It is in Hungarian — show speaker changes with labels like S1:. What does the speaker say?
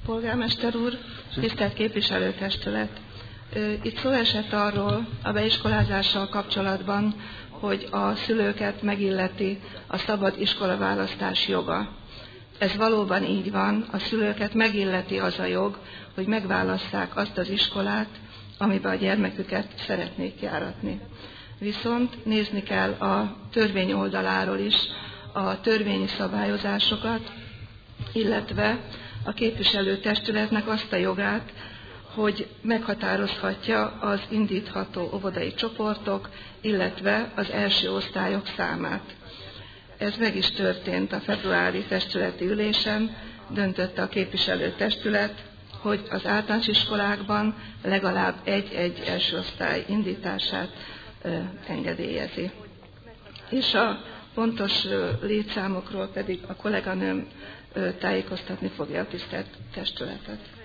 S1: Polgármester úr, tisztelt képviselőtestület! Itt szó esett arról a beiskolázással kapcsolatban, hogy a szülőket megilleti a szabad iskolaválasztás joga. Ez valóban így van, a szülőket megilleti az a jog, hogy megválasszák azt az iskolát, amiben a gyermeküket szeretnék járatni. Viszont nézni kell a törvény oldaláról is a törvényi szabályozásokat, illetve a képviselőtestületnek azt a jogát, hogy meghatározhatja az indítható óvodai csoportok, illetve az első osztályok számát. Ez meg is történt a februári testületi ülésen, döntött a képviselőtestület, hogy az általános iskolákban legalább egy első osztály indítását engedélyezi. És a pontos létszámokról pedig a kolléganőm tájékoztatni fogja a tisztelt testületet.